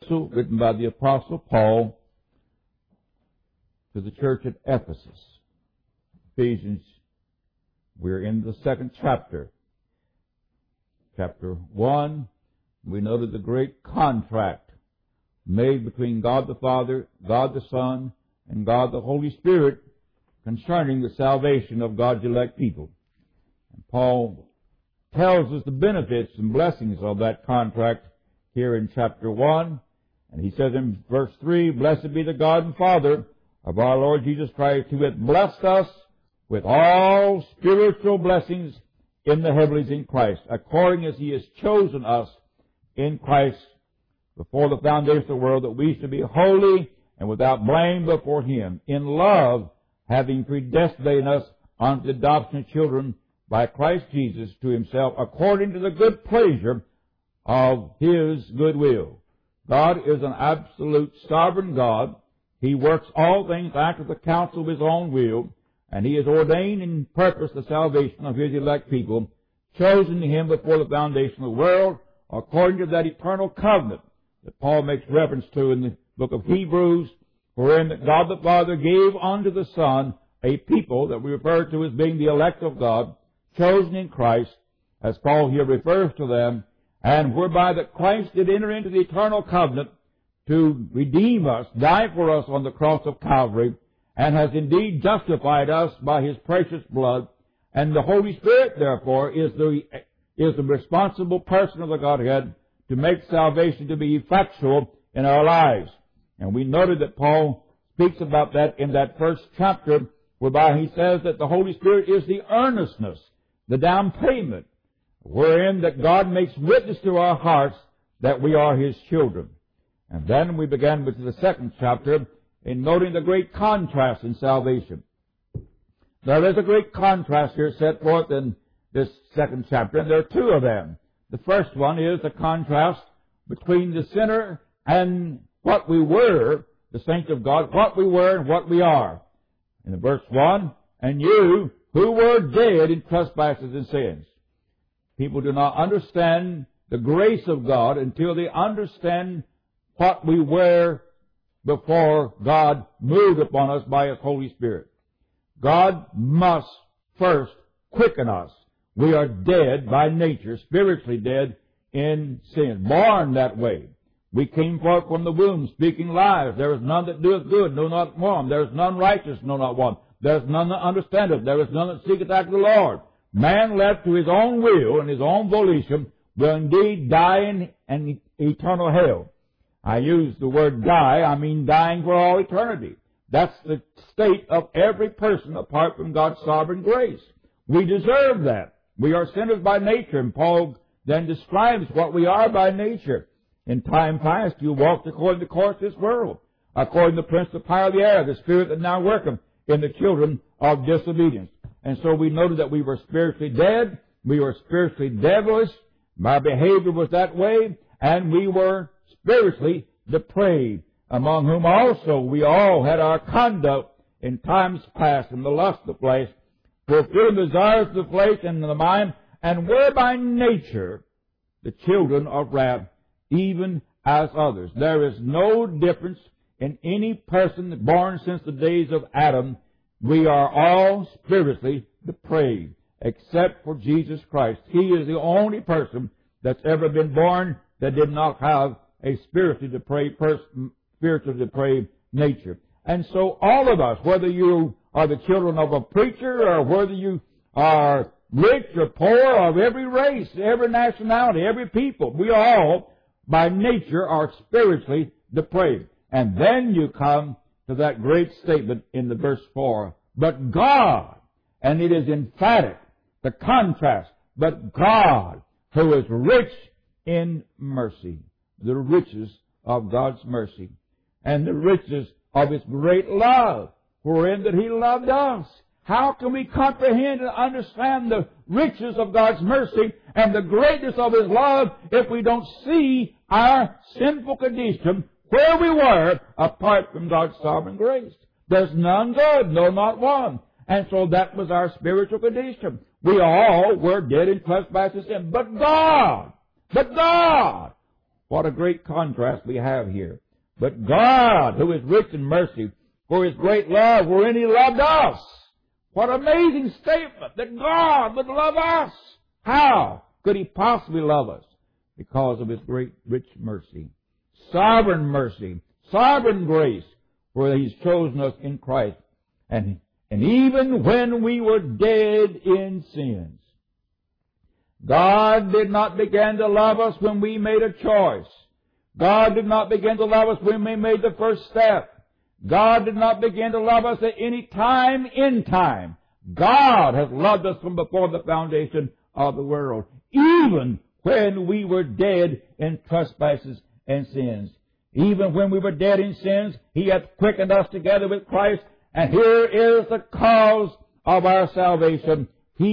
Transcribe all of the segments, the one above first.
epistle written by the Apostle Paul to the church at Ephesus. Ephesians, we're in the second chapter. Chapter 1, we noted the great contract made between God the Father, God the Son, and God the Holy Spirit concerning the salvation of God's elect people. And Paul tells us the benefits and blessings of that contract here in chapter 1. And he says in verse 3, "Blessed be the God and Father of our Lord Jesus Christ, who hath blessed us with all spiritual blessings in the heavenlies in Christ, according as he has chosen us in Christ before the foundation of the world, that we should be holy and without blame before him, in love, having predestinated us unto the adoption of children by Christ Jesus to himself, according to the good pleasure of his good will." God is an absolute sovereign God. He works all things after the counsel of his own will, and he has ordained and purposed the salvation of his elect people, chosen to him before the foundation of the world, according to that eternal covenant that Paul makes reference to in the book of Hebrews, wherein that God the Father gave unto the Son a people that we refer to as being the elect of God, chosen in Christ, as Paul here refers to them, and whereby that Christ did enter into the eternal covenant to redeem us, die for us on the cross of Calvary, and has indeed justified us by his precious blood. And the Holy Spirit, therefore, is the responsible person of the Godhead to make salvation to be effectual in our lives. And we noted that Paul speaks about that in that first chapter, whereby he says that the Holy Spirit is the earnestness, the down payment, wherein that God makes witness to our hearts that we are his children. And then we began with the second chapter in noting the great contrast in salvation. There is a great contrast here set forth in this second chapter, and there are two of them. The first one is the contrast between the sinner and what we were, the saints of God, what we were and what we are. In verse 1, "And you who were dead in trespasses and sins." People do not understand the grace of God until they understand what we were before God moved upon us by his Holy Spirit. God must first quicken us. We are dead by nature, spiritually dead in sin, born that way. We came forth from the womb speaking lies. There is none that doeth good, no, not one. There is none righteous, no, not one. There is none that understandeth. There is none that seeketh after the Lord. Man left to his own will and his own volition will indeed die in an eternal hell. I use the word die, I mean dying for all eternity. That's the state of every person apart from God's sovereign grace. We deserve that. We are sinners by nature, and Paul then describes what we are by nature. In time past, you walked according to the course of this world, according to the prince of the power of the air, the spirit that now worketh in the children of disobedience. And so we noted that we were spiritually dead, we were spiritually devilish, our behavior was that way, and we were spiritually depraved, among whom also we all had our conduct in times past in the lust of the flesh, fulfilling the desires of the flesh and the mind, and were by nature the children of wrath, even as others. There is no difference in any person born since the days of Adam. We are all spiritually depraved, except for Jesus Christ. He is the only person that's ever been born that did not have a spiritually depraved nature. And so all of us, whether you are the children of a preacher or whether you are rich or poor, of every race, every nationality, every people, we all by nature are spiritually depraved. And then you come to that great statement in the verse 4, "But God," and it is emphatic, the contrast, "but God, who is rich in mercy," the riches of God's mercy, and the riches of his great love, wherein that he loved us. How can we comprehend and understand the riches of God's mercy and the greatness of his love if we don't see our sinful condition where we were apart from God's sovereign grace? There's none good, no, not one. And so that was our spiritual condition. We all were dead in trespasses and sin. But God, What a great contrast we have here. But God, who is rich in mercy, for His great love wherein He loved us. What an amazing statement that God would love us. How could He possibly love us? Because of His great rich mercy, sovereign grace, where He's chosen us in Christ. And even when we were dead in sins, God did not begin to love us when we made a choice. God did not begin to love us when we made the first step. God did not begin to love us at any time in time. God has loved us from before the foundation of the world, even when we were dead in trespasses and sins. Even when we were dead in sins, He hath quickened us together with Christ. And here is the cause of our salvation.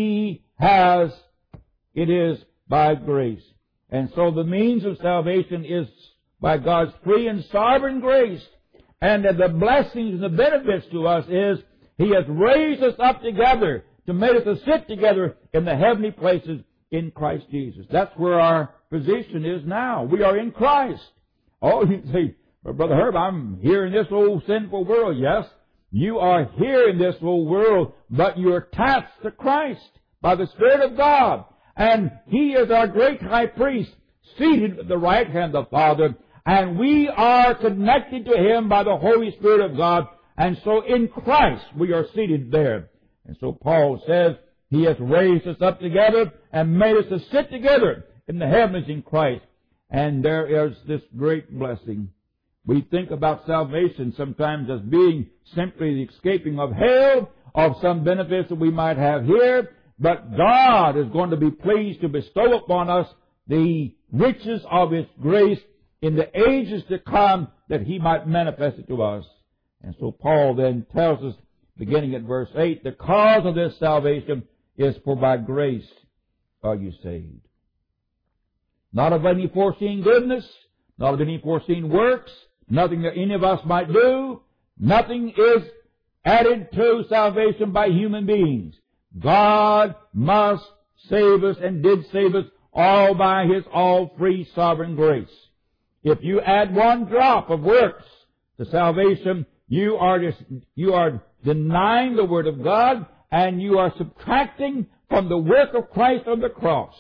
It is by grace. And so the means of salvation is by God's free and sovereign grace. And the blessings and the benefits to us is He has raised us up together to make us to sit together in the heavenly places in Christ Jesus. That's where our position is now. We are in Christ. Oh, you say, Brother Herb, I'm here in this old sinful world. Yes, you are here in this old world, but you're attached to Christ by the Spirit of God. And He is our great high priest, seated at the right hand of the Father. And we are connected to Him by the Holy Spirit of God. And so in Christ we are seated there. And so Paul says He has raised us up together and made us to sit together in the heavens in Christ. And there is this great blessing. We think about salvation sometimes as being simply the escaping of hell, of some benefits that we might have here. But God is going to be pleased to bestow upon us the riches of His grace in the ages to come, that He might manifest it to us. And so Paul then tells us, beginning at verse 8, the cause of this salvation is for by grace are you saved. Not of any foreseen goodness, not of any foreseen works, nothing that any of us might do. Nothing is added to salvation by human beings. God must save us and did save us all by His all-free sovereign grace. If you add one drop of works to salvation, you are denying the Word of God, and you are subtracting from the work of Christ on the cross.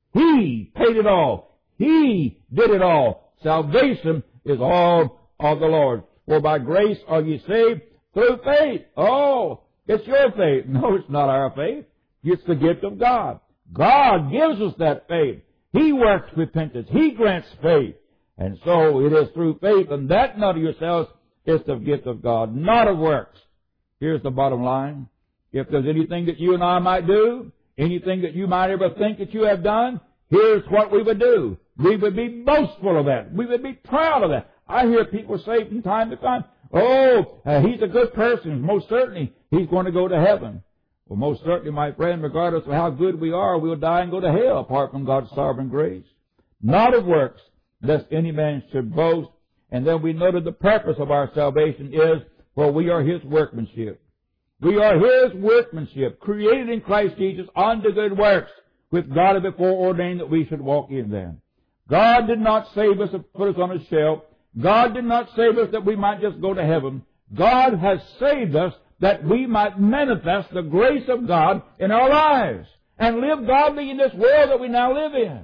He paid it all. He did it all. Salvation is all of the Lord. For by grace are you saved through faith. Oh, it's your faith. No, it's not our faith. It's the gift of God. God gives us that faith. He works repentance. He grants faith. And so it is through faith, and that not of yourselves, is the gift of God, not of works. Here's the bottom line. If there's anything that you and I might do, anything that you might ever think that you have done, here's what we would do. We would be boastful of that. We would be proud of that. I hear people say from time to time, he's a good person. Most certainly, he's going to go to heaven. Well, most certainly, my friend, regardless of how good we are, we'll die and go to hell apart from God's sovereign grace. Not of works, lest any man should boast. And then we noted the purpose of our salvation is, for we are His workmanship. We are His workmanship, created in Christ Jesus unto good works, which God had before ordained that we should walk in them. God did not save us and put us on a shelf. God did not save us that we might just go to heaven. God has saved us that we might manifest the grace of God in our lives and live godly in this world that we now live in.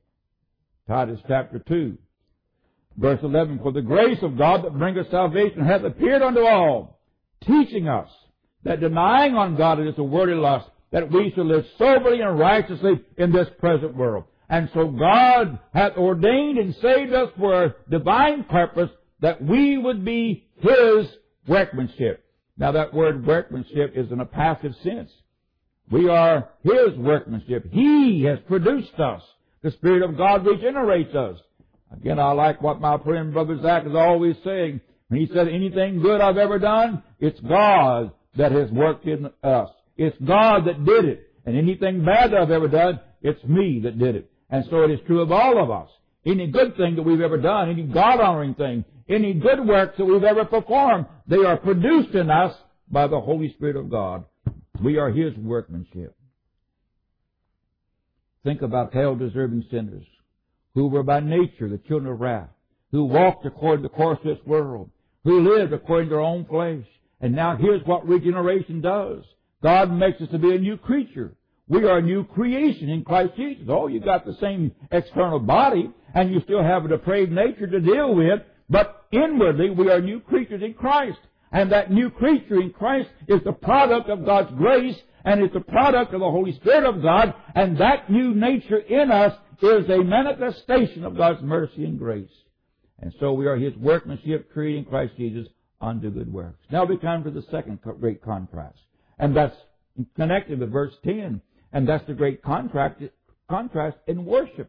Titus chapter 2, verse 11, for the grace of God that bringeth salvation hath appeared unto all, teaching us that denying ungodliness and worldly lust, that we should live soberly and righteously in this present world. And so God hath ordained and saved us for a divine purpose, that we would be His workmanship. Now that word workmanship is in a passive sense. We are His workmanship. He has produced us. The Spirit of God regenerates us. Again, I like what my friend Brother Zach is always saying. When he said, anything good I've ever done, it's God that has worked in us. It's God that did it. And anything bad that I've ever done, it's me that did it. And so it is true of all of us. Any good thing that we've ever done, any God-honoring thing, any good works that we've ever performed, they are produced in us by the Holy Spirit of God. We are His workmanship. Think about hell-deserving sinners who were by nature the children of wrath, who walked according to the course of this world, who lived according to their own flesh. And now here's what regeneration does. God makes us to be a new creature. We are a new creation in Christ Jesus. Oh, you got the same external body, and you still have a depraved nature to deal with, but inwardly we are new creatures in Christ. And that new creature in Christ is the product of God's grace, and it's the product of the Holy Spirit of God, and that new nature in us is a manifestation of God's mercy and grace. And so we are His workmanship created in Christ Jesus unto good works. Now we come to the second great contrast, and that's connected with verse 10, and that's the great contrast in worship.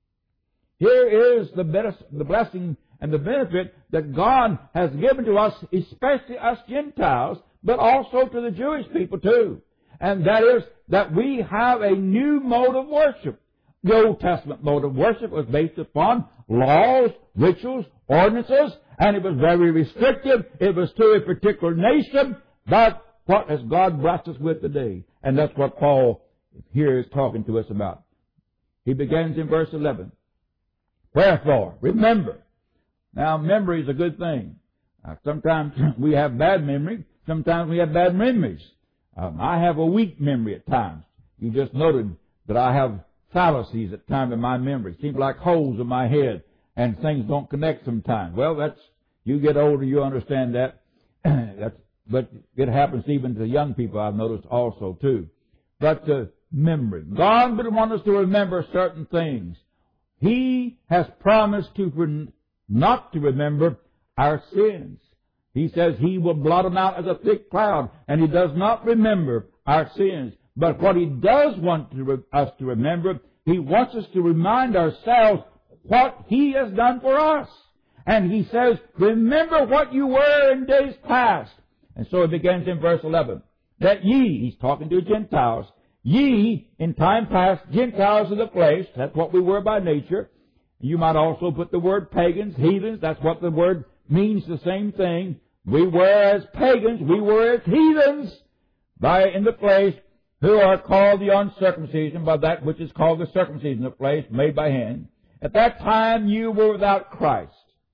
Here is the blessing and the benefit that God has given to us, especially us Gentiles, but also to the Jewish people too. And that is that we have a new mode of worship. The Old Testament mode of worship was based upon laws, rituals, ordinances, and it was very restrictive. It was to a particular nation. But what has God blessed us with today? And that's what Paul here is talking to us about. He begins in verse 11. Wherefore, remember. Now, memory is a good thing. Sometimes we have bad memory. Sometimes we have bad memories. I have a weak memory at times. You just noted that I have fallacies at times in my memory. It seems like holes in my head, and things don't connect sometimes. Well, you get older, you understand that. But it happens even to young people, I've noticed also too. But memory. God would want us to remember certain things. He has promised not to remember our sins. He says He will blot them out as a thick cloud, and He does not remember our sins. But what He does want us to remember, He wants us to remind ourselves what He has done for us. And He says, remember what you were in days past. And so it begins in verse 11. That ye, He's talking to Gentiles, ye, in time past, Gentiles of the flesh, that's what we were by nature. You might also put the word pagans, heathens, that's what the word means, the same thing. We were as pagans, we were as heathens in the flesh, who are called the uncircumcision by that which is called the circumcision of the flesh, made by hand. At that time you were without Christ.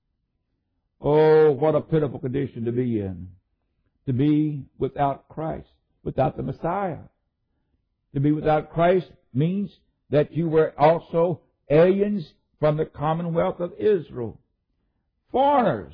Oh, what a pitiful condition to be in. To be without Christ, without the Messiah. To be without Christ means that you were also aliens from the commonwealth of Israel. Foreigners.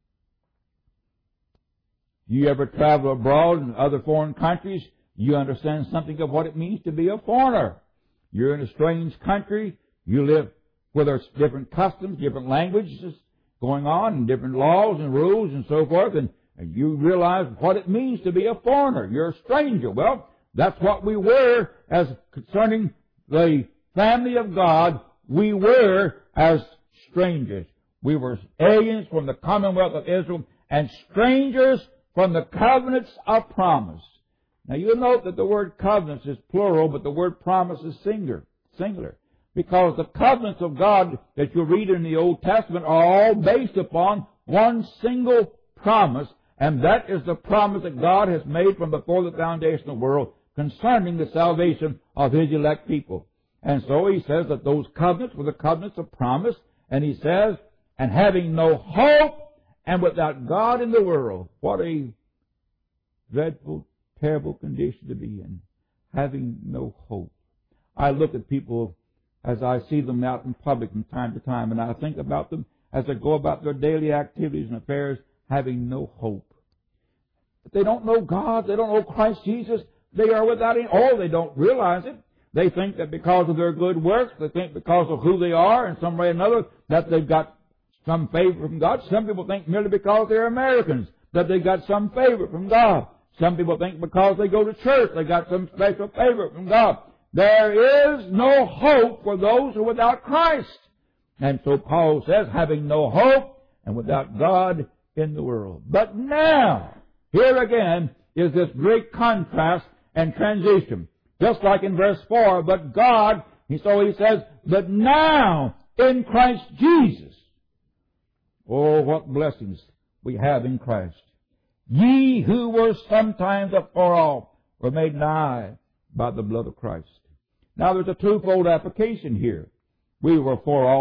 You ever travel abroad in other foreign countries, you understand something of what it means to be a foreigner. You're in a strange country. You live where there's different customs, different languages going on, and different laws and rules and so forth, and you realize what it means to be a foreigner. You're a stranger. Well, that's what we were as concerning the family of God. We were as strangers. We were aliens from the commonwealth of Israel and strangers from the covenants of promise. Now you'll note that the word covenants is plural, but the word promise is singular. Because the covenants of God that you read in the Old Testament are all based upon one single promise, and that is the promise that God has made from before the foundation of the world concerning the salvation of His elect people. And so He says that those covenants were the covenants of promise, and He says, and having no hope and without God in the world. What a dreadful, terrible condition to be in, having no hope. I look at people as I see them out in public from time to time, and I think about them as they go about their daily activities and affairs, having no hope. But they don't know God, they don't know Christ Jesus, they are without any, they don't realize it. They think that because of their good works, they think because of who they are in some way or another, that they've got some favor from God. Some people think merely because they're Americans, that they got some favor from God. Some people think because they go to church, they got some special favor from God. There is no hope for those who are without Christ. And so Paul says, having no hope and without God in the world. But now, here again is this great contrast and transition. Just like in verse 4, but God, so he says, but now in Christ Jesus. Oh, what blessings we have in Christ. Ye who were sometimes afar off were made nigh by the blood of Christ. Now there's a twofold application here. We were far off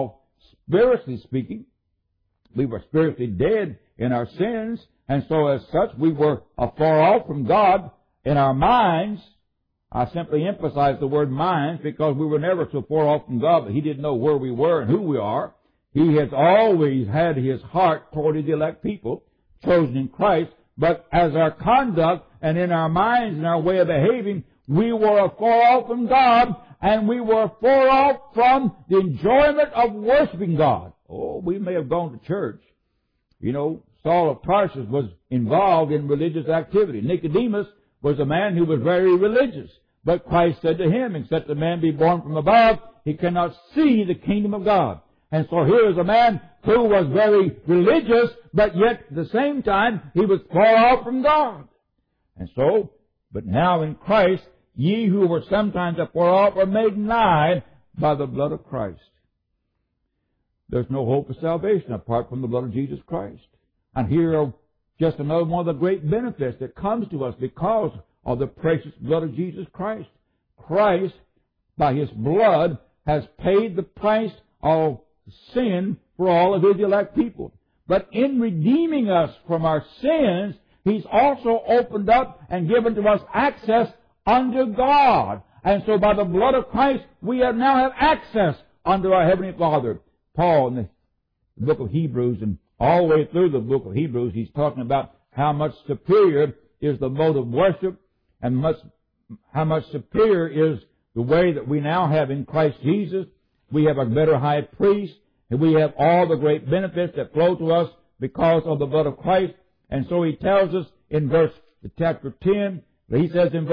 spiritually speaking. We were spiritually dead in our sins, and so as such we were afar off from God in our minds. I simply emphasize the word minds because we were never so far off from God that He didn't know where we were and who we are. He has always had His heart toward His elect people, chosen in Christ, but as our conduct and in our minds and our way of behaving, we were far off from God, and we were far off from the enjoyment of worshiping God. Oh, we may have gone to church. You know, Saul of Tarsus was involved in religious activity. Nicodemus was a man who was very religious. But Christ said to him, except a man be born from above, he cannot see the kingdom of God. And so here is a man who was very religious, but yet at the same time he was far off from God. And so, but now in Christ, ye who were sometimes afar off are made nigh by the blood of Christ. There's no hope of salvation apart from the blood of Jesus Christ. And here are just another one of the great benefits that comes to us because of the precious blood of Jesus Christ. Christ, by His blood, has paid the price of sin for all of His elect people. But in redeeming us from our sins, He's also opened up and given to us access unto God. And so by the blood of Christ, we now have access unto our Heavenly Father. Paul, in the book of Hebrews, and all the way through the book of Hebrews, he's talking about how much superior is the mode of worship, and how much superior is the way that we now have in Christ Jesus. We have a better high priest, and we have all the great benefits that flow to us because of the blood of Christ. And so he tells us in chapter 10, he says in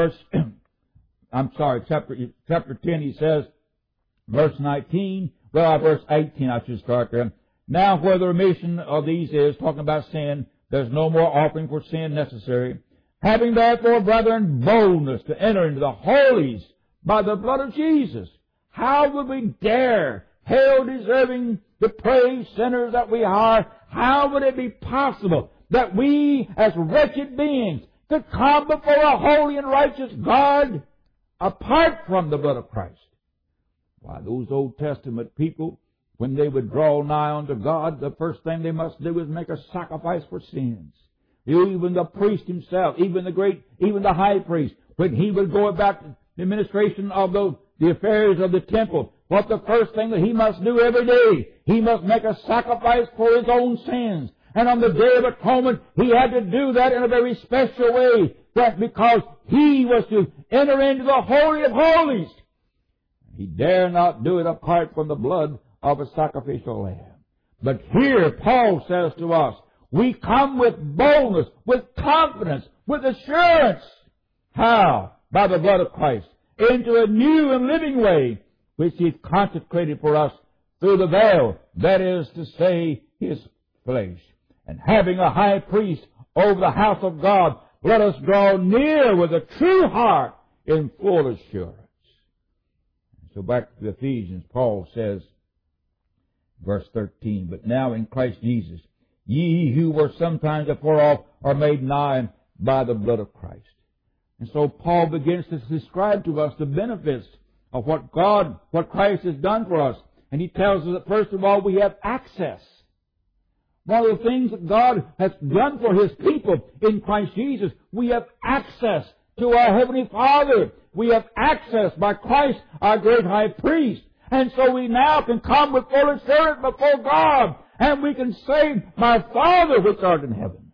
chapter 10, he says, verse 19, verse 18, I should start there. Now where the remission of these is, talking about sin, there's no more offering for sin necessary. Having therefore, brethren, boldness to enter into the holies by the blood of Jesus. How would we dare, hell deserving the praise sinners that we are, how would it be possible that we as wretched beings could come before a holy and righteous God apart from the blood of Christ? Why, those Old Testament people, when they would draw nigh unto God, the first thing they must do is make a sacrifice for sins. Even the priest himself, even the high priest, when he would go about the administration of the affairs of the temple, what the first thing that he must do every day, he must make a sacrifice for his own sins. And on the Day of Atonement, he had to do that in a very special way, because he was to enter into the Holy of Holies. He dare not do it apart from the blood of a sacrificial lamb. But here, Paul says to us, we come with boldness, with confidence, with assurance. How? By the blood of Christ. Into a new and living way, which He's consecrated for us through the veil, that is to say, His flesh. And having a high priest over the house of God, let us draw near with a true heart in full assurance. So back to Ephesians, Paul says, verse 13, but now in Christ Jesus, ye who were sometimes afar off are made nigh by the blood of Christ. And so Paul begins to describe to us the benefits of what Christ has done for us. And he tells us that first of all we have access. One of the things that God has done for His people in Christ Jesus, we have access to our Heavenly Father. We have access by Christ, our great high priest. And so we now can come with full assurance before God, and we can say, my Father which art in heaven,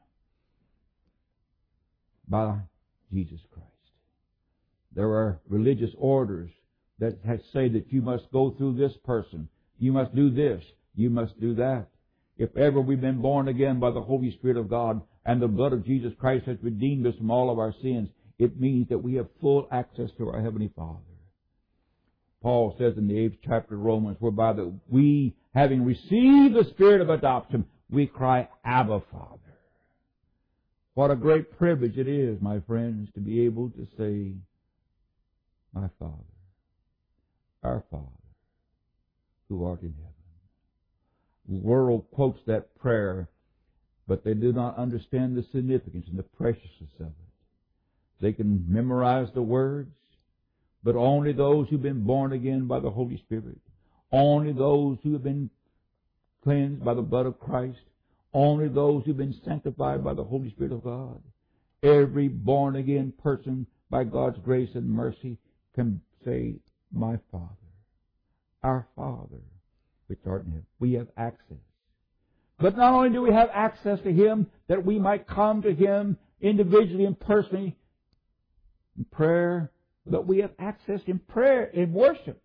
by Jesus Christ. There are religious orders that say that you must go through this person, you must do this, you must do that. If ever we've been born again by the Holy Spirit of God, and the blood of Jesus Christ has redeemed us from all of our sins, it means that we have full access to our Heavenly Father. Paul says in the 8th chapter of Romans, whereby that we, having received the Spirit of adoption, we cry, Abba, Father. What a great privilege it is, my friends, to be able to say, my Father, our Father, who art in heaven. The world quotes that prayer, but they do not understand the significance and the preciousness of it. They can memorize the words, but only those who've been born again by the Holy Spirit, only those who have been cleansed by the blood of Christ. Only those who've been sanctified by the Holy Spirit of God. Every born-again person, by God's grace and mercy, can say, my Father, our Father, which art in heaven. We have access. But not only do we have access to Him, that we might come to Him individually and personally in prayer, but we have access in prayer, in worship.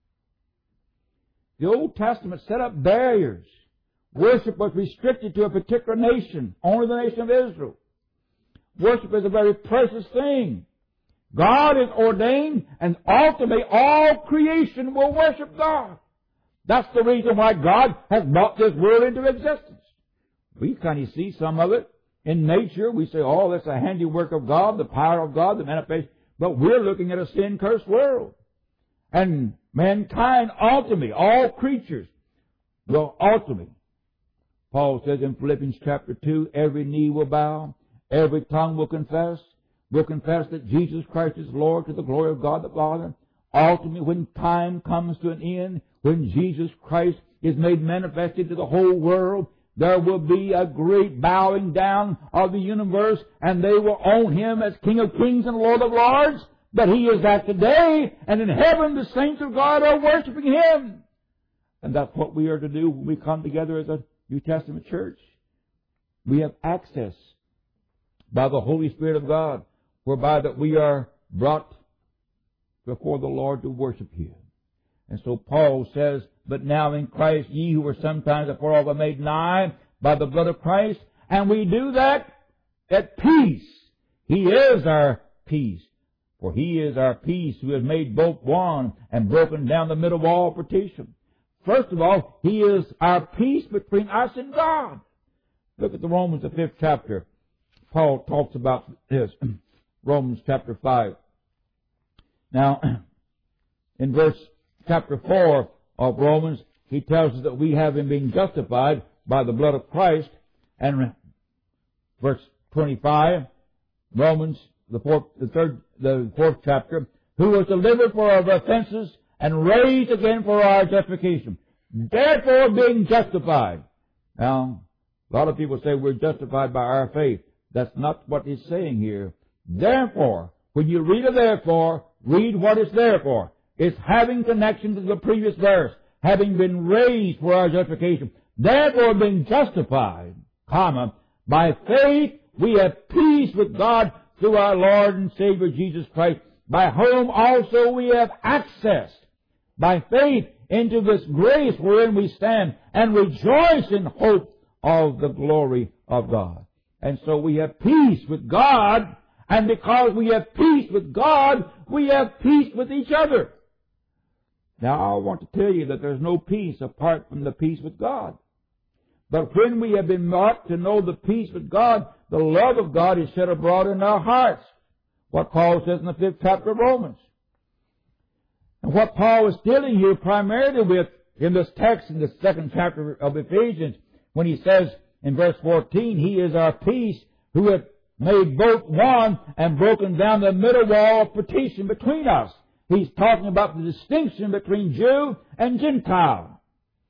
The Old Testament set up barriers. Worship was restricted to a particular nation, only the nation of Israel. Worship is a very precious thing. God is ordained, and ultimately all creation will worship God. That's the reason why God has brought this world into existence. We kind of see some of it in nature. We say, oh, that's a handiwork of God, the power of God, the manifestation. But we're looking at a sin-cursed world. And mankind ultimately, all creatures will ultimately, Paul says in Philippians chapter 2, every knee will bow, every tongue will confess that Jesus Christ is Lord to the glory of God the Father. Ultimately, when time comes to an end, when Jesus Christ is made manifested to the whole world, there will be a great bowing down of the universe, and they will own Him as King of Kings and Lord of Lords. But He is that today, and in heaven the saints of God are worshiping Him. And that's what we are to do when we come together as a New Testament church. We have access by the Holy Spirit of God, whereby that we are brought before the Lord to worship Him. And so Paul says, but now in Christ ye who were sometimes afar off are made nigh by the blood of Christ. And we do that at peace. He is our peace. For He is our peace, who has made both one and broken down the middle wall of partition. First of all, He is our peace between us and God. Look at the Romans, the 5th chapter. Paul talks about this. Romans chapter 5. Now, in verse chapter 4 of Romans, he tells us that we have been justified by the blood of Christ. And verse 25, Romans, the 4th chapter, who was delivered for our offenses and raised again for our justification. Therefore being justified. Now, a lot of people say we're justified by our faith. That's not what he's saying here. Therefore, when you read a therefore, read what it's there for. It's having connection to the previous verse. Having been raised for our justification. Therefore being justified, by faith we have peace with God through our Lord and Savior Jesus Christ, by whom also we have access by faith into this grace wherein we stand and rejoice in hope of the glory of God. And so we have peace with God, and because we have peace with God, we have peace with each other. Now I want to tell you that there's no peace apart from the peace with God. But when we have been brought to know the peace with God, the love of God is shed abroad in our hearts. What Paul says in the 5th chapter of Romans. And what Paul is dealing here primarily with in this text in the 2nd chapter of Ephesians, when he says in verse 14, He is our peace, who hath made both one and broken down the middle wall of partition between us. He's talking about the distinction between Jew and Gentile.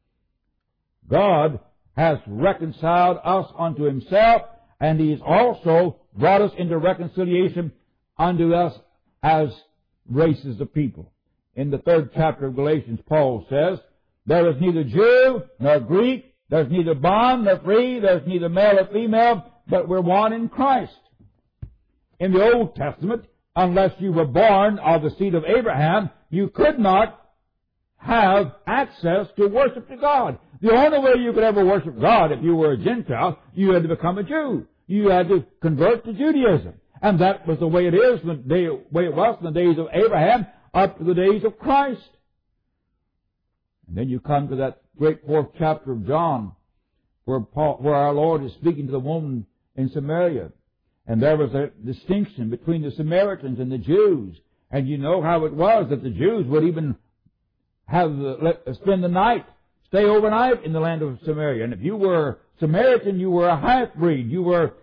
God has reconciled us unto Himself, and He has also brought us into reconciliation unto us as races of people. In the 3rd chapter of Galatians, Paul says, there is neither Jew nor Greek, there's neither bond nor free, there's neither male nor female, but we're one in Christ. In the Old Testament, unless you were born of the seed of Abraham, you could not have access to worship to God. The only way you could ever worship God if you were a Gentile, you had to become a Jew. You had to convert to Judaism. And that was the way it is, the way it was in the days of Abraham up to the days of Christ. And then you come to that great 4th chapter of John, where our Lord is speaking to the woman in Samaria. And there was a distinction between the Samaritans and the Jews. And you know how it was that the Jews would even spend the night, stay overnight in the land of Samaria. And if you were Samaritan, you were a half-breed. You were,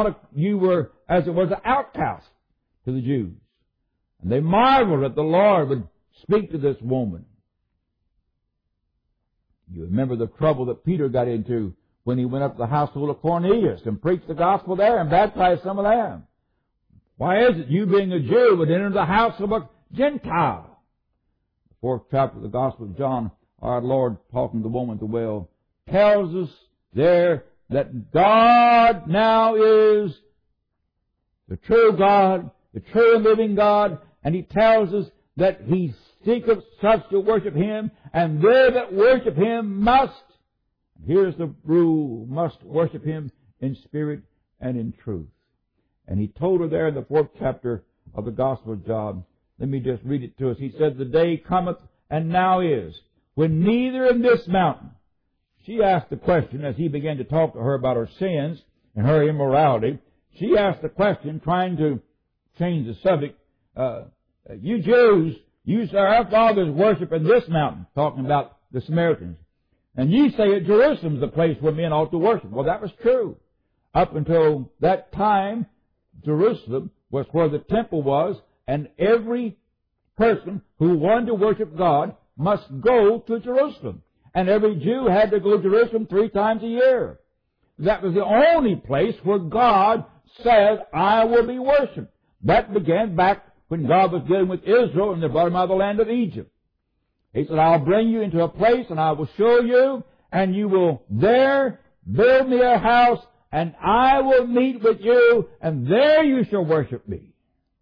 as it was, an outcast to the Jews. And they marveled that the Lord would speak to this woman. You remember the trouble that Peter got into when he went up to the household of Cornelius and preached the gospel there and baptized some of them. Why is it you, being a Jew, would enter the house of a Gentile? The 4th chapter of the Gospel of John, our Lord, talking to the woman at the well, tells us there that God now is the true God, the true and living God, and He tells us that He seeketh such to worship Him, and they that worship Him must, here's the rule, must worship Him in spirit and in truth. And He told her there in the 4th chapter of the Gospel of John, let me just read it to us. He said, the day cometh, and now is, when neither in this mountain. She asked the question as He began to talk to her about her sins and her immorality. She asked the question, trying to change the subject. You Jews, you say our fathers worship in this mountain, talking about the Samaritans. And you say that Jerusalem's the place where men ought to worship. Well, that was true. Up until that time, Jerusalem was where the temple was, and every person who wanted to worship God must go to Jerusalem. And every Jew had to go to Jerusalem 3 times a year. That was the only place where God said, I will be worshipped. That began back when God was dealing with Israel and they brought him out of the land of Egypt. He said, I'll bring you into a place and I will show you, and you will there build me a house, and I will meet with you, and there you shall worship me.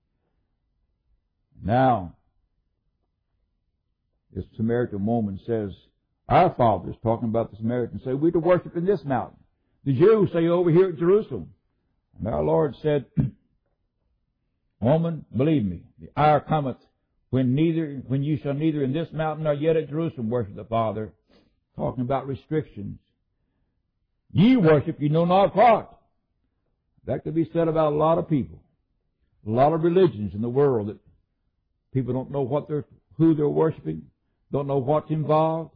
Now, this Samaritan woman says, our fathers, talking about the Samaritans, say, we're to worship in this mountain. The Jews say over here at Jerusalem. And our Lord said, woman, believe me, the hour cometh when you shall neither in this mountain nor yet at Jerusalem worship the Father. Talking about restrictions. Ye worship, you know not what. That could be said about a lot of people. A lot of religions in the world that people don't know who they're worshiping, don't know what's involved.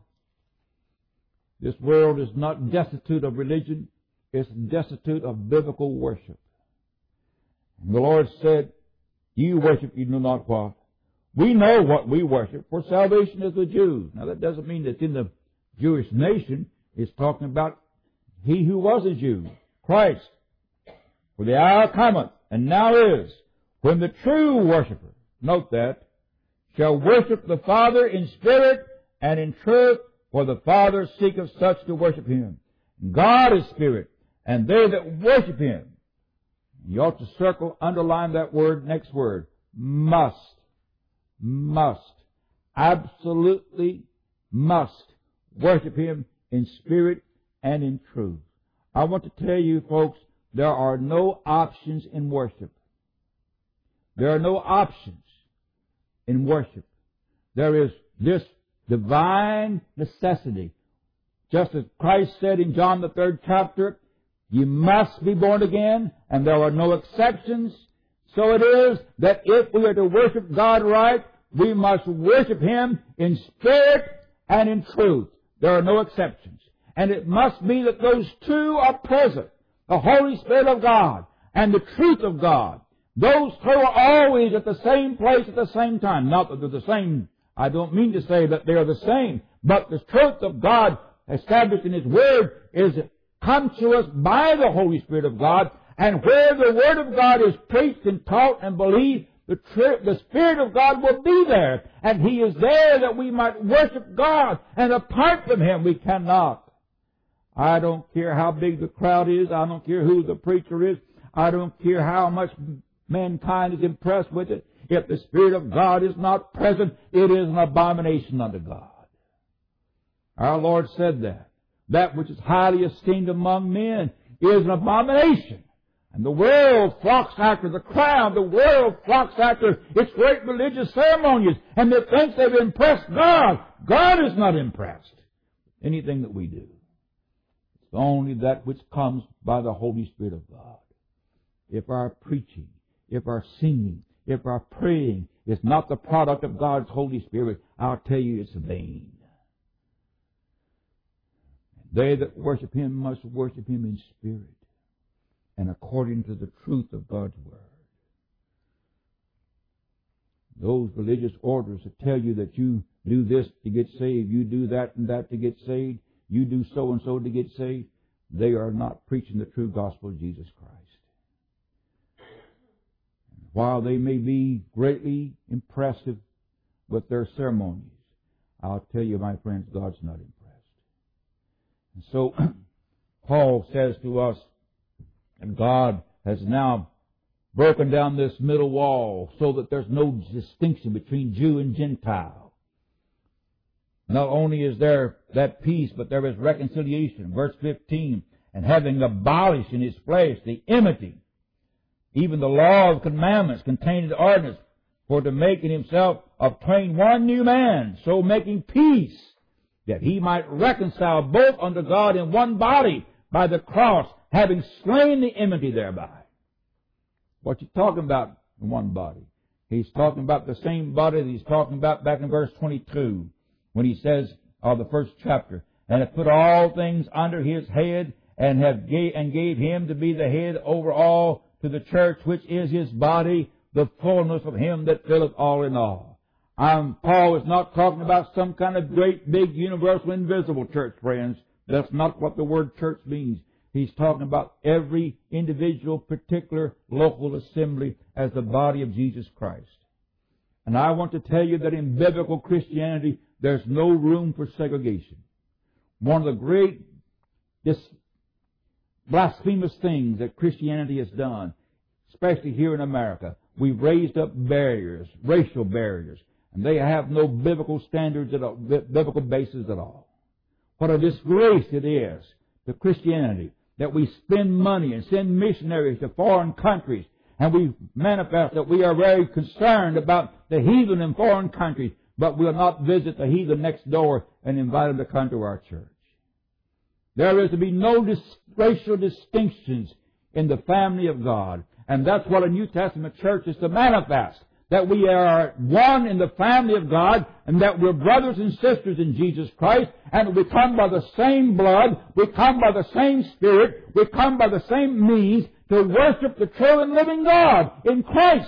This world is not destitute of religion. It's destitute of biblical worship. And the Lord said, you worship, you know not what. We know what we worship, for salvation is the Jews. Now that doesn't mean that in the Jewish nation. It's talking about He who was a Jew, Christ. For the hour cometh, and now is, when the true worshiper, note that, shall worship the Father in spirit and in truth, for the Father seeketh such to worship Him. God is spirit, and they that worship Him. You ought to circle, underline that word, next word, must. Must. Absolutely must worship Him in spirit and in truth. I want to tell you, folks, there are no options in worship. There are no options in worship. There is this divine necessity. Just as Christ said in John the 3rd chapter, you must be born again, and there are no exceptions. So it is that if we are to worship God right, we must worship Him in spirit and in truth. There are no exceptions. And it must be that those two are present. The Holy Spirit of God and the truth of God. Those two are always at the same place at the same time. Not that they're the same. I don't mean to say that they are the same. But the truth of God established in His Word comes to us by the Holy Spirit of God. And where the Word of God is preached and taught and believed, the Spirit of God will be there. And He is there that we might worship God. And apart from Him, we cannot. I don't care how big the crowd is. I don't care who the preacher is. I don't care how much mankind is impressed with it. If the Spirit of God is not present, it is an abomination unto God. Our Lord said that. That which is highly esteemed among men is an abomination. And the world flocks after the crowd. The world flocks after its great religious ceremonies. And it thinks they've impressed God. God is not impressed with anything that we do. It's only that which comes by the Holy Spirit of God. If our preaching, if our singing, if our praying is not the product of God's Holy Spirit, I'll tell you it's vain. They that worship Him must worship Him in spirit and according to the truth of God's Word. Those religious orders that tell you that you do this to get saved, you do that and that to get saved, you do so and so to get saved, they are not preaching the true gospel of Jesus Christ. While they may be greatly impressive with their ceremonies, I'll tell you, my friends, God's not impressed. And so, Paul says to us that God has now broken down this middle wall so that there's no distinction between Jew and Gentile. Not only is there that peace, but there is reconciliation. Verse 15, and having abolished in his flesh the enmity, even the law of commandments contained in the ordinance, for to make in himself of twain one new man, so making peace, that he might reconcile both unto God in one body by the cross, having slain the enmity thereby. What's he talking about in one body? He's talking about the same body that he's talking about back in verse 22, when he says, of the first chapter, and hath put all things under his head, and gave him to be the head over all to the church, which is his body, the fullness of him that filleth all in all. Paul is not talking about some kind of great, big, universal, invisible church, friends. That's not what the word church means. He's talking about every individual, particular, local assembly as the body of Jesus Christ. And I want to tell you that in biblical Christianity, there's no room for segregation. One of the great blasphemous things that Christianity has done, especially here in America, we've raised up barriers, racial barriers, and they have no biblical standards at all, biblical basis at all. What a disgrace it is to Christianity that we spend money and send missionaries to foreign countries, and we manifest that we are very concerned about the heathen in foreign countries, but we'll not visit the heathen next door and invite them to come to our church. There is to be no racial distinctions in the family of God. And that's what a New Testament church is to manifest. That we are one in the family of God, and that we're brothers and sisters in Jesus Christ, and we come by the same blood, we come by the same Spirit, we come by the same means to worship the true and living God in Christ.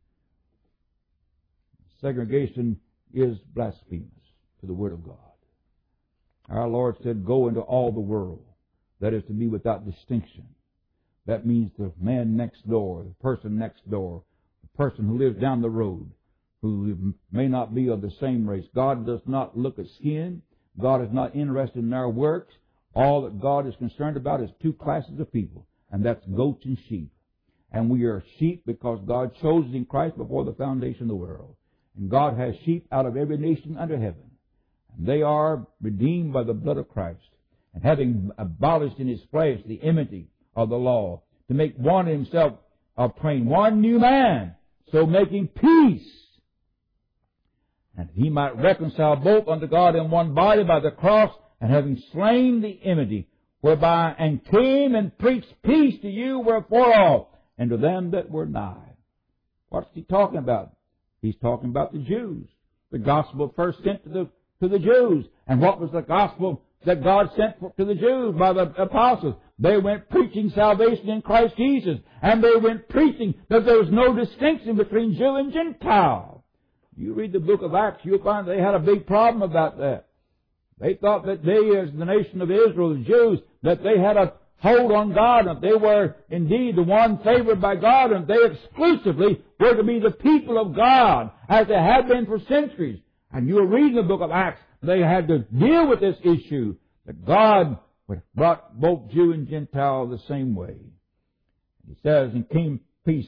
Segregation is blasphemous to the Word of God. Our Lord said, go into all the world. That is to be without distinction. That means the man next door, the person next door, the person who lives down the road, who may not be of the same race. God does not look at skin. God is not interested in our works. All that God is concerned about is two classes of people, and that's goats and sheep. And we are sheep because God chose us in Christ before the foundation of the world. And God has sheep out of every nation under heaven. They are redeemed by the blood of Christ, and having abolished in his flesh the enmity of the law, to make one in himself of twain one new man, so making peace, and he might reconcile both unto God in one body by the cross, and having slain the enmity, whereby and came and preached peace to you wherefore all, and to them that were nigh. What's he talking about? He's talking about the Jews. The gospel first sent to the Jews. And what was the gospel that God sent to the Jews by the apostles? They went preaching salvation in Christ Jesus. And they went preaching that there was no distinction between Jew and Gentile. You read the book of Acts, you'll find they had a big problem about that. They thought that they, as the nation of Israel, the Jews, that they had a hold on God, and they were indeed the one favored by God, and they exclusively were to be the people of God, as they had been for centuries. And you were reading the book of Acts, they had to deal with this issue, that God brought both Jew and Gentile the same way. He says, and came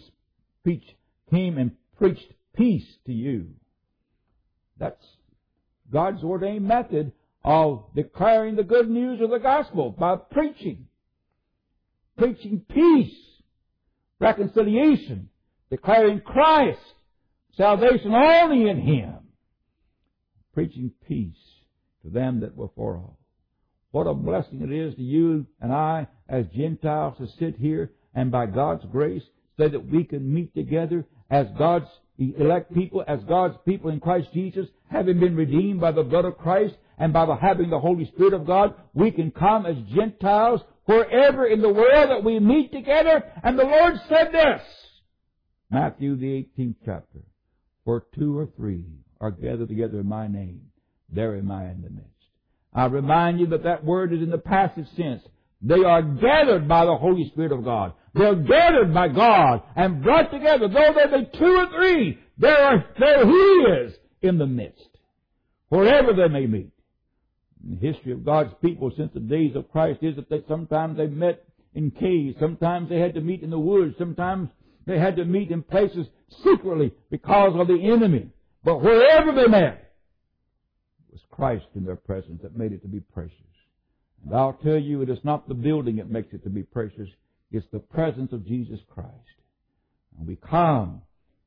and preached peace to you. That's God's ordained method of declaring the good news of the gospel, by preaching. Preaching peace, reconciliation, declaring Christ, salvation only in Him. Preaching peace to them that were far off. What a blessing it is to you and I as Gentiles to sit here and by God's grace say that we can meet together as God's elect people, as God's people in Christ Jesus, having been redeemed by the blood of Christ and by having the Holy Spirit of God. We can come as Gentiles wherever in the world that we meet together. And the Lord said this, Matthew the 18th chapter, where 2 or 3 are gathered together in my name, there am I in the midst. I remind you that that word is in the passive sense. They are gathered by the Holy Spirit of God. They're gathered by God and brought together. Though there be 2 or 3, there He is in the midst, wherever they may meet. The history of God's people since the days of Christ is that sometimes they met in caves, sometimes they had to meet in the woods, sometimes they had to meet in places secretly because of the enemy. But wherever they met, it was Christ in their presence that made it to be precious. And I'll tell you, it is not the building that makes it to be precious. It's the presence of Jesus Christ. And we come,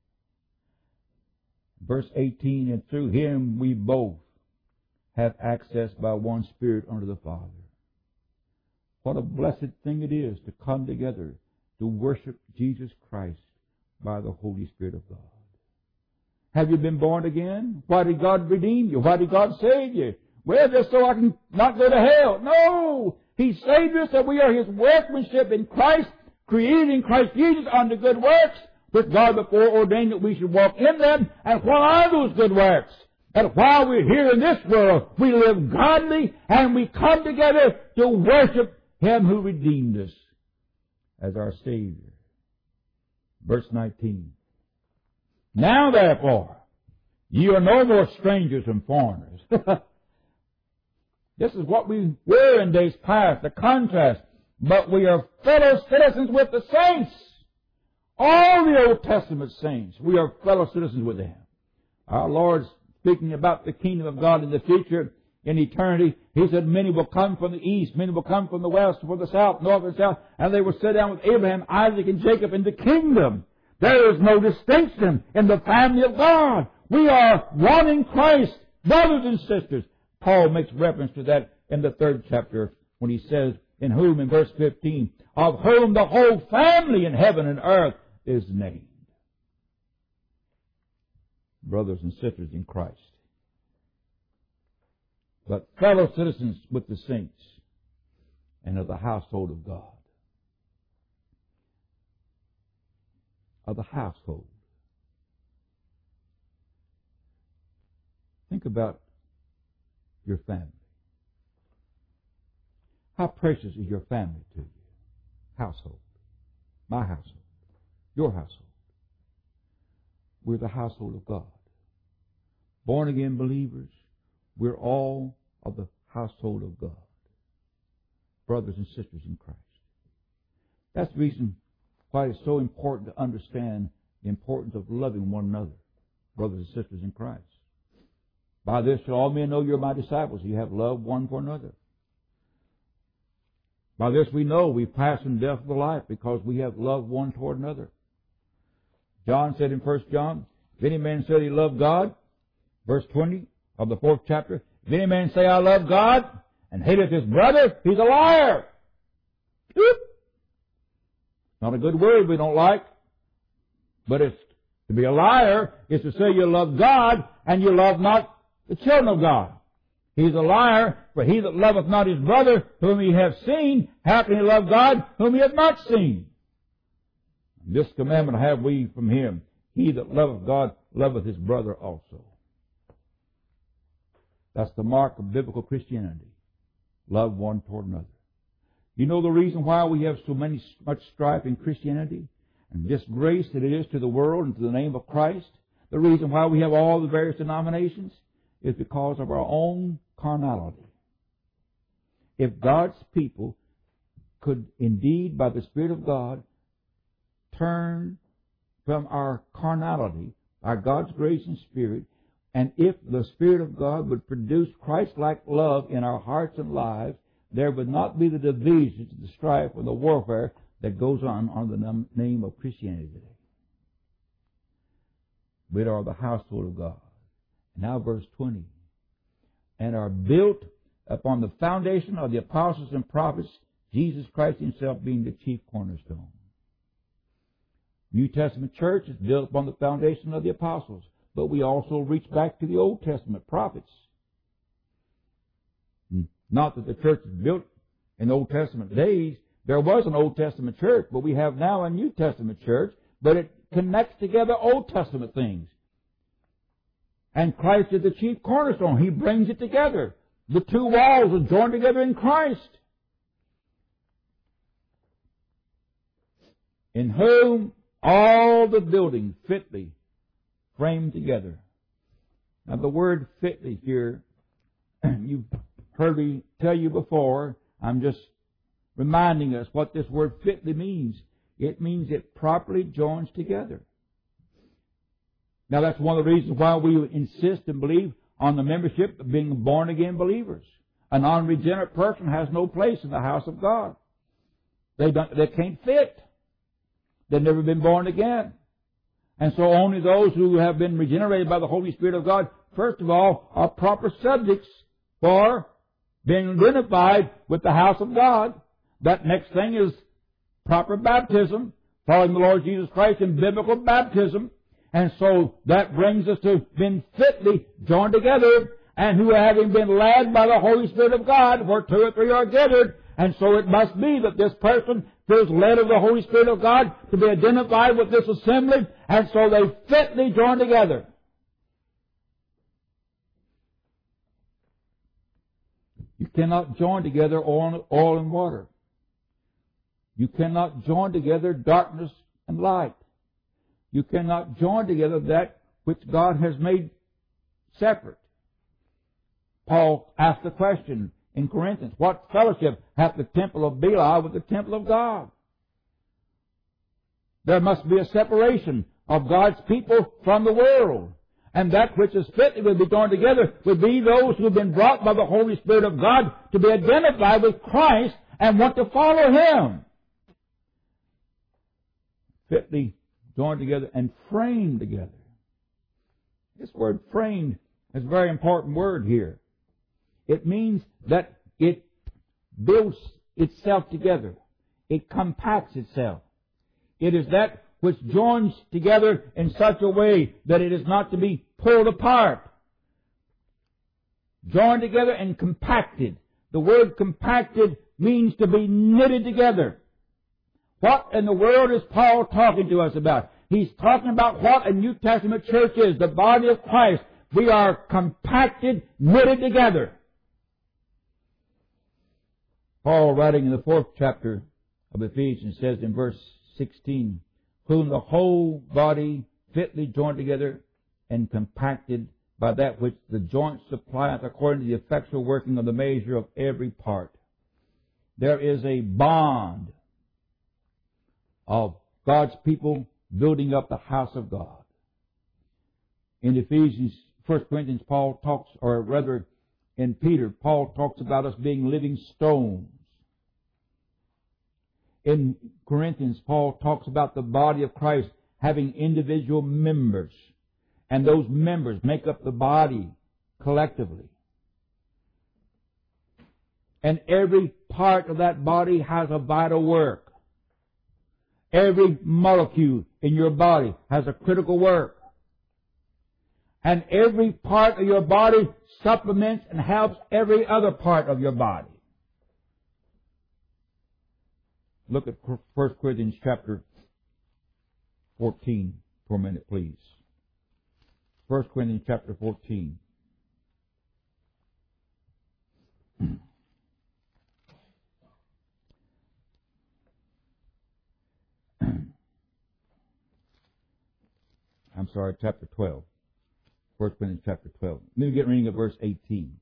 verse 18, and through Him we both have access by one Spirit unto the Father. What a blessed thing it is to come together to worship Jesus Christ by the Holy Spirit of God. Have you been born again? Why did God redeem you? Why did God save you? Well, just so I can not go to hell. No! He saved us that we are His workmanship in Christ, created in Christ Jesus unto good works, which God before ordained that we should walk in them. And what are those good works? That while we're here in this world, we live godly and we come together to worship Him who redeemed us as our Savior. Verse 19. Now therefore, ye are no more strangers and foreigners. This is what we were in days past, the contrast. But we are fellow citizens with the saints. All the Old Testament saints, we are fellow citizens with them. Our Lord's speaking about the kingdom of God in the future, in eternity. He said, many will come from the east, many will come from the west, from the south, north and south, and they will sit down with Abraham, Isaac, and Jacob in the kingdom. There is no distinction in the family of God. We are one in Christ, brothers and sisters. Paul makes reference to that in the 3rd chapter when he says, in whom, in verse 15, of whom the whole family in heaven and earth is named. Brothers and sisters in Christ. But fellow citizens with the saints and of the household of God. Of the household. Think about your family. How precious is your family to you? Household. My household. Your household. We're the household of God. Born again believers, we're all of the household of God. Brothers and sisters in Christ. That's the reason why it's so important to understand the importance of loving one another. Brothers and sisters in Christ. By this shall all men know you're my disciples. You have love one for another. By this we know we pass from death to life because we have love one toward another. John said in 1 John, if any man say he loved God, verse 20 of the 4th chapter, if any man say I love God and hateth his brother, he's a liar. Not a good word we don't like, but it's to be a liar is to say you love God and you love not the children of God. He's a liar, for he that loveth not his brother whom he hath seen, how can he love God whom he hath not seen? This commandment have we from him, he that loveth God loveth his brother also. That's the mark of biblical Christianity. Love one toward another. You know the reason why we have so much strife in Christianity and disgrace that it is to the world and to the name of Christ? The reason why we have all the various denominations is because of our own carnality. If God's people could indeed, by the Spirit of God, turn from our carnality, our God's grace and Spirit, and if the Spirit of God would produce Christ-like love in our hearts and lives, there would not be the divisions, the strife, or the warfare that goes on under the name of Christianity today. We are the household of God. Now verse 20. And are built upon the foundation of the apostles and prophets, Jesus Christ himself being the chief cornerstone. New Testament church is built upon the foundation of the apostles, but we also reach back to the Old Testament prophets. Not that the church is built in Old Testament days. There was an Old Testament church, but we have now a New Testament church, but it connects together Old Testament things. And Christ is the chief cornerstone. He brings it together. The two walls are joined together in Christ. In whom all the building fitly framed together. Now the word fitly here, you've heard me tell you before, I'm just reminding us what this word fitly means. It means it properly joins together. Now that's one of the reasons why we insist and believe on the membership of being born again believers. An unregenerate person has no place in the house of God. They can't fit. They've never been born again. And so only those who have been regenerated by the Holy Spirit of God, first of all, are proper subjects for being identified with the house of God. That next thing is proper baptism, following the Lord Jesus Christ in biblical baptism. And so that brings us to being fitly joined together, and who having been led by the Holy Spirit of God, where two or three are gathered. And so it must be that this person feels led of the Holy Spirit of God to be identified with this assembly, and so they fitly join together. You cannot join together oil and water. You cannot join together darkness and light. You cannot join together that which God has made separate. Paul asked the question in Corinthians, what fellowship hath the temple of Belial with the temple of God? There must be a separation of God's people from the world. And that which is fitly would be joined together would be those who have been brought by the Holy Spirit of God to be identified with Christ and want to follow Him. Fitly joined together and framed together. This word framed is a very important word here. It means that it builds itself together. It compacts itself. It is that which joins together in such a way that it is not to be pulled apart. Joined together and compacted. The word compacted means to be knitted together. What in the world is Paul talking to us about? He's talking about what a New Testament church is, the body of Christ. We are compacted, knitted together. Paul, writing in the 4th chapter of Ephesians, says in verse 16, whom the whole body fitly joined together and compacted by that which the joints supplieth according to the effectual working of the measure of every part. There is a bond of God's people building up the house of God. In Ephesians, 1 Corinthians, Paul talks, or rather in Peter, Paul talks about us being living stones. In Corinthians, Paul talks about the body of Christ having individual members, and those members make up the body collectively. And every part of that body has a vital work. Every molecule in your body has a critical work. And every part of your body supplements and helps every other part of your body. Look at 1 Corinthians chapter 14 for a minute, please. 1 Corinthians chapter 14. I'm sorry, chapter 12. 1 Corinthians chapter 12. Let me get reading at verse 18.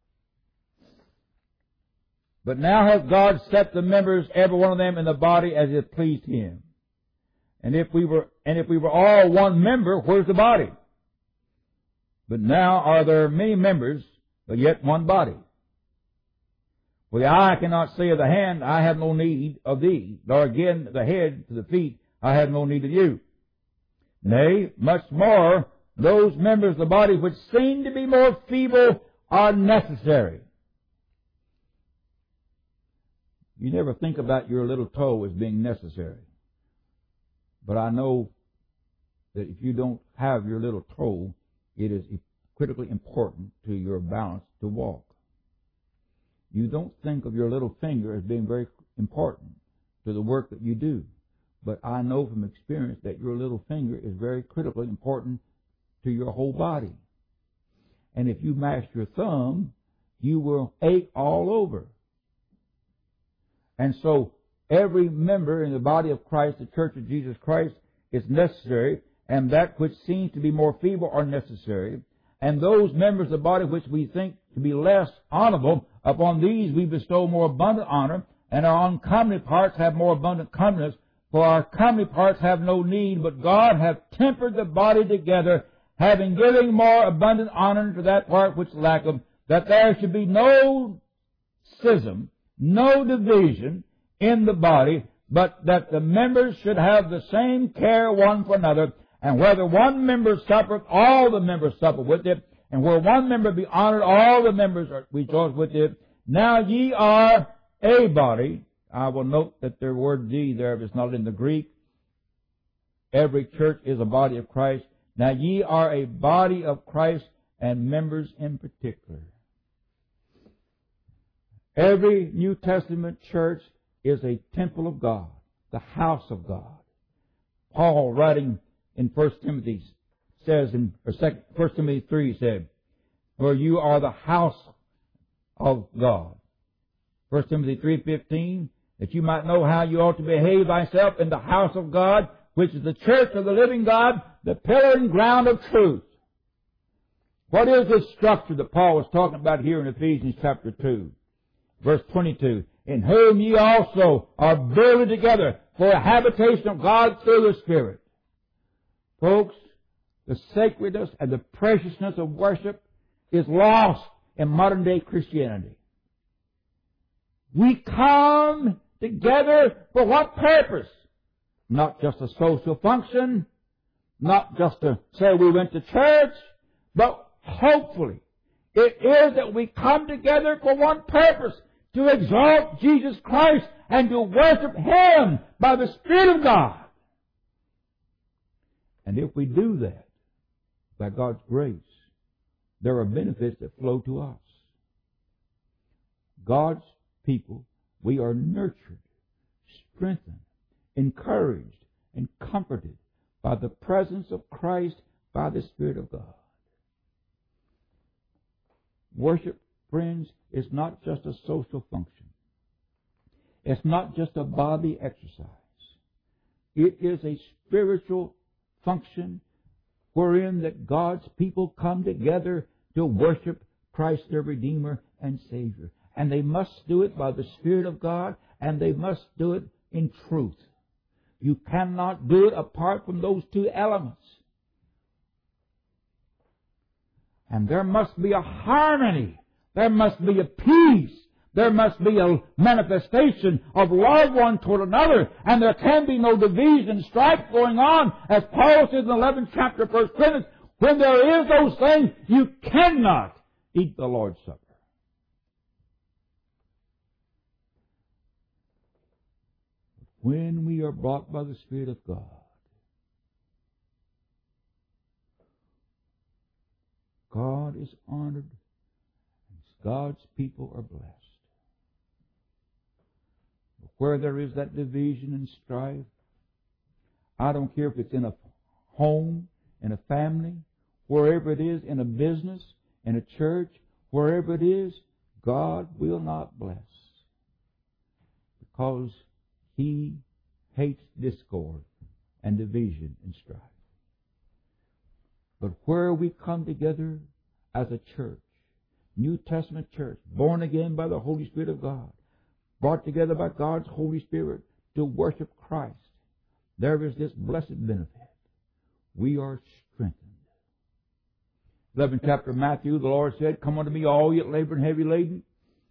But now hath God set the members, every one of them, in the body as it pleased Him. And if we were all one member, where's the body? But now are there many members, but yet one body. For the eye cannot say of the hand, I have no need of thee, nor again the head to the feet, I have no need of you. Nay, much more, those members of the body which seem to be more feeble are necessary. You never think about your little toe as being necessary. But I know that if you don't have your little toe, it is critically important to your balance to walk. You don't think of your little finger as being very important to the work that you do. But I know from experience that your little finger is very critically important to your whole body. And if you mash your thumb, you will ache all over. And so every member in the body of Christ, the Church of Jesus Christ, is necessary, and that which seems to be more feeble are necessary. And those members of the body which we think to be less honorable, upon these we bestow more abundant honor, and our uncomely parts have more abundant comeliness. For our comely parts have no need, but God hath tempered the body together, having given more abundant honor to that part which lacketh, that there should be no schism, no division in the body, but that the members should have the same care one for another. And whether one member suffereth, all the members suffer with it. And where one member be honored, all the members rejoice with it. Now ye are a body. I will note that the word "the" there is not in the Greek. Every church is a body of Christ. Now ye are a body of Christ, and members in particular. Every New Testament church is a temple of God, the house of God. Paul, writing in 1 Timothy, says in 1 Timothy 3, said, "For you are the house of God." 1 Timothy 3:15, that you might know how you ought to behave thyself in the house of God, which is the church of the living God, the pillar and ground of truth. What is this structure that Paul was talking about here in Ephesians chapter 2? Verse 22, "In whom ye also are builded together for a habitation of God through the Spirit." Folks, the sacredness and the preciousness of worship is lost in modern day Christianity. We come together for what purpose? Not just a social function, not just to say we went to church, but hopefully it is that we come together for one purpose, to exalt Jesus Christ and to worship Him by the Spirit of God. And if we do that, by God's grace, there are benefits that flow to us. God's people, we are nurtured, strengthened, encouraged, and comforted by the presence of Christ, by the Spirit of God. Worship, friends, is not just a social function. It's not just a body exercise. It is a spiritual function wherein that God's people come together to worship Christ their Redeemer and Savior. And they must do it by the Spirit of God, and they must do it in truth. You cannot do it apart from those two elements. And there must be a harmony. There must be a peace. There must be a manifestation of love one toward another. And there can be no division and strife going on. As Paul says in the 11th chapter of 1 Corinthians, when there is those things, you cannot eat the Lord's Supper. When we are brought by the Spirit of God, God is honored, and God's people are blessed. But where there is that division and strife, I don't care if it's in a home, in a family, wherever it is, in a business, in a church, wherever it is, God will not bless. Because He hates discord and division and strife. But where we come together as a church, New Testament church, born again by the Holy Spirit of God, brought together by God's Holy Spirit to worship Christ, there is this blessed benefit. We are strengthened. 11th chapter of Matthew, the Lord said, "Come unto me, all ye that labor and heavy laden,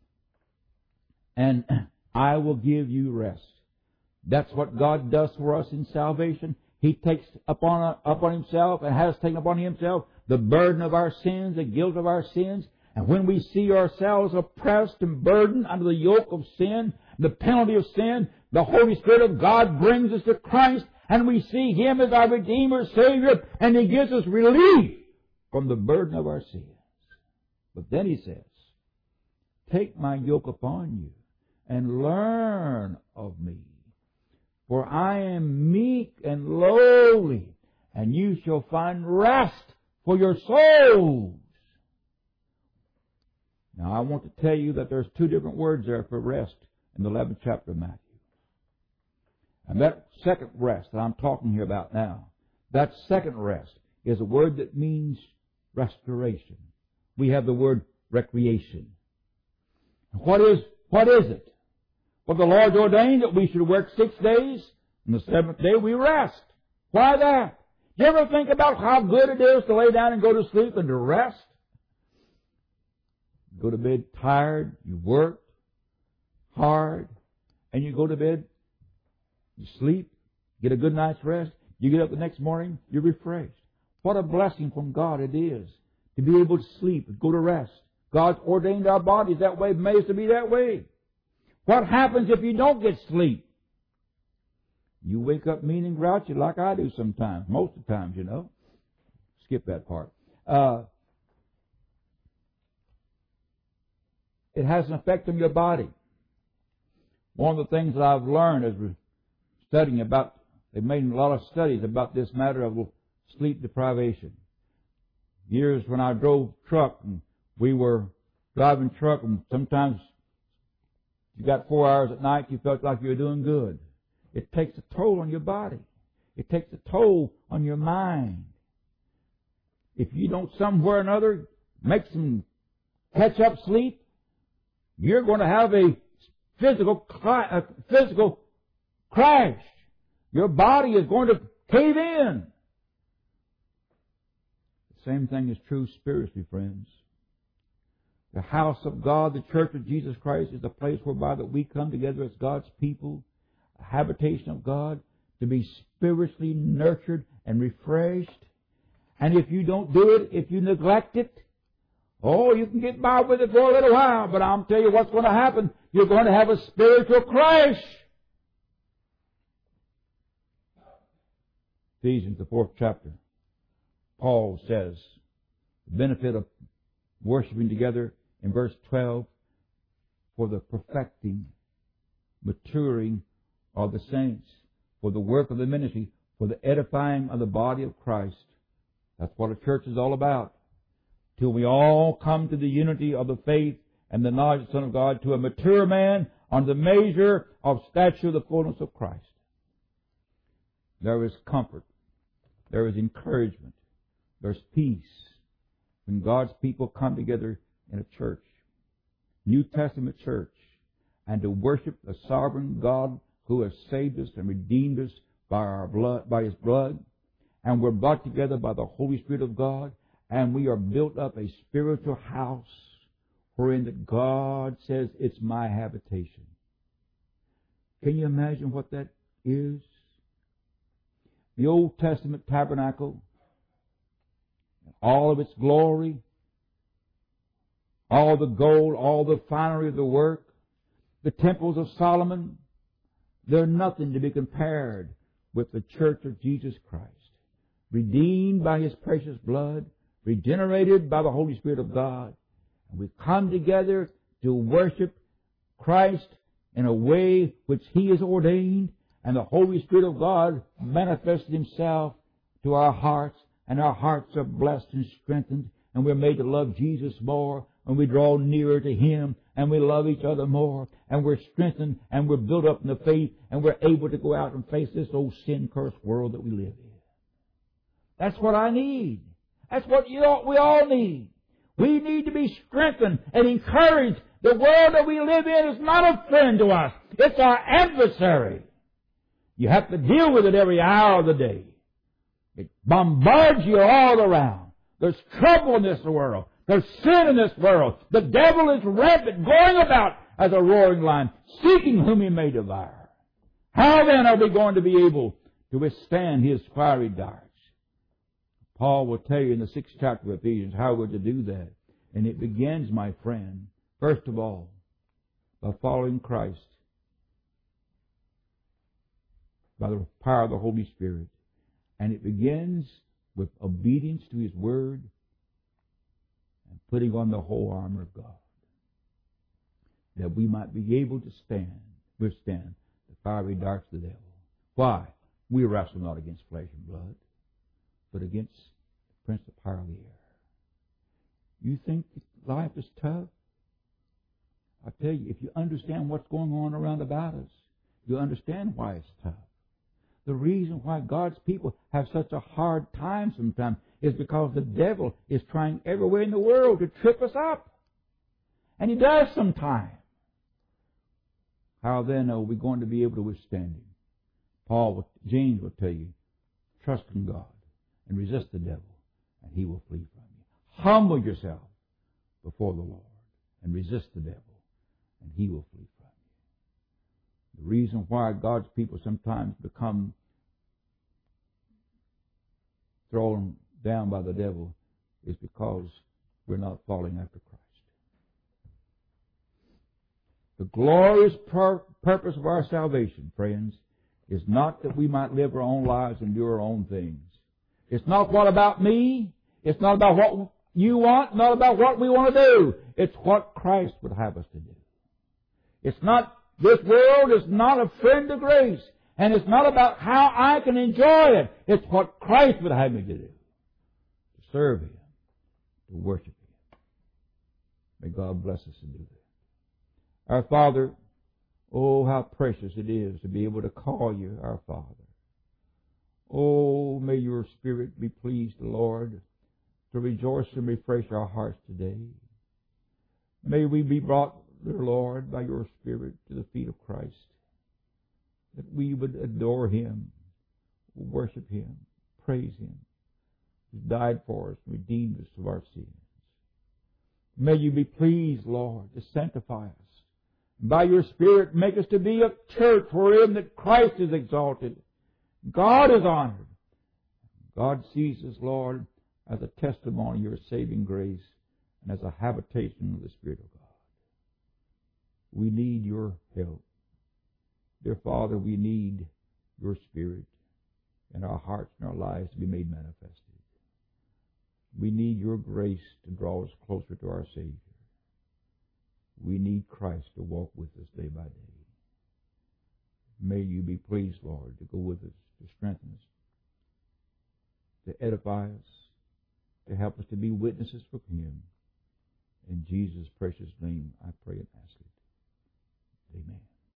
and I will give you rest." That's what God does for us in salvation. He takes upon Himself and has taken upon Himself the burden of our sins, the guilt of our sins. And when we see ourselves oppressed and burdened under the yoke of sin, the penalty of sin, the Holy Spirit of God brings us to Christ, and we see Him as our Redeemer, Savior, and He gives us relief from the burden of our sins. But then He says, "Take my yoke upon you and learn of me. For I am meek and lowly, and you shall find rest for your souls." Now, I want to tell you that there's two different words there for rest in the 11th chapter of Matthew. And that second rest that I'm talking here about now, that second rest is a word that means restoration. We have the word recreation. What is it? Well, the Lord ordained that we should work 6 days, and the seventh day we rest. Why that? Do you ever think about how good it is to lay down and go to sleep and to rest? Go to bed tired, you worked hard, and you go to bed, you sleep, get a good night's rest, you get up the next morning, you're refreshed. What a blessing from God it is to be able to sleep and go to rest. God's ordained our bodies that way, made us to be that way. What happens if you don't get sleep? You wake up mean and grouchy like I do sometimes, most of the times, you know. Skip that part. It has an effect on your body. One of the things that I've learned as we're studying about, they've made a lot of studies about this matter of sleep deprivation. Years when I drove truck and we were driving truck, and sometimes you got 4 hours at night, you felt like you were doing good. It takes a toll on your body. It takes a toll on your mind. If you don't somewhere or another make some catch-up sleep, you're going to have a physical crash. Your body is going to cave in. The same thing is true spiritually, friends. The house of God, the church of Jesus Christ, is the place whereby that we come together as God's people, a habitation of God, to be spiritually nurtured and refreshed. And if you don't do it, if you neglect it, you can get by with it for a little while, but I'll tell you what's going to happen. You're going to have a spiritual crash. Ephesians, the 4th chapter, Paul says, the benefit of worshiping together in verse 12, for the perfecting, maturing of the saints, for the work of the ministry, for the edifying of the body of Christ. That's what a church is all about. Till we all come to the unity of the faith and the knowledge of the Son of God, to a mature man on the measure of stature of the fullness of Christ. There is comfort. There is encouragement. There's peace when God's people come together in a church, New Testament church, and to worship the sovereign God who has saved us and redeemed us by His blood, and we're brought together by the Holy Spirit of God, and we are built up a spiritual house wherein that God says, it's my habitation. Can you imagine what that is? The Old Testament tabernacle, all of its glory, all the gold, all the finery of the work, the temples of Solomon, they're nothing to be compared with the church of Jesus Christ, redeemed by His precious blood, regenerated by the Holy Spirit of God. And we come together to worship Christ in a way which He has ordained, and the Holy Spirit of God manifested Himself to our hearts, and our hearts are blessed and strengthened, and we're made to love Jesus more, and we draw nearer to Him, and we love each other more, and we're strengthened, and we're built up in the faith, and we're able to go out and face this old sin-cursed world that we live in. That's what I need. That's what we all need. We need to be strengthened and encouraged. The world that we live in is not a friend to us. It's our adversary. You have to deal with it every hour of the day. It bombards you all around. There's trouble in this world. There's sin in this world. The devil is rampant, going about as a roaring lion, seeking whom he may devour. How then are we going to be able to withstand his fiery darts? Paul will tell you in the 6th chapter of Ephesians how we're to do that. And it begins, my friend, first of all, by following Christ by the power of the Holy Spirit. And it begins with obedience to His Word and putting on the whole armor of God, that we might be able to withstand the fiery darts of the devil. Why? We wrestle not against flesh and blood, but against the prince of power of the air. You think life is tough? I tell you, if you understand what's going on around about us, you'll understand why it's tough. The reason why God's people have such a hard time sometimes is because the devil is trying everywhere in the world to trip us up. And he does sometimes. How then are we going to be able to withstand him? James will tell you, trust in God and resist the devil, and he will flee from you. Humble yourself before the Lord and resist the devil, and he will flee from you. The reason why God's people sometimes become thrown down by the devil is because we're not following after Christ. The glorious purpose of our salvation, friends, is not that we might live our own lives and do our own things. It's not what about me. It's not about what you want, not about what we want to do. It's what Christ would have us to do. It's not, this world is not a friend of grace. And it's not about how I can enjoy it. It's what Christ would have me to do. To serve Him. To worship Him. May God bless us and do that. Our Father, oh, how precious it is to be able to call you our Father. Oh, may your Spirit be pleased, Lord, to rejoice and refresh our hearts today. May we be brought, dear Lord, by your Spirit to the feet of Christ, that we would adore Him, worship Him, praise Him, who died for us, redeemed us of our sins. May you be pleased, Lord, to sanctify us. By your Spirit, make us to be a church wherein that Christ is exalted, God is honored. God sees us, Lord, as a testimony of your saving grace and as a habitation of the Spirit of God. We need your help. Dear Father, we need your Spirit in our hearts and our lives to be made manifested. We need your grace to draw us closer to our Savior. We need Christ to walk with us day by day. May you be pleased, Lord, to go with us, to strengthen us, to edify us, to help us to be witnesses for Him. In Jesus' precious name, I pray and ask it. Amen.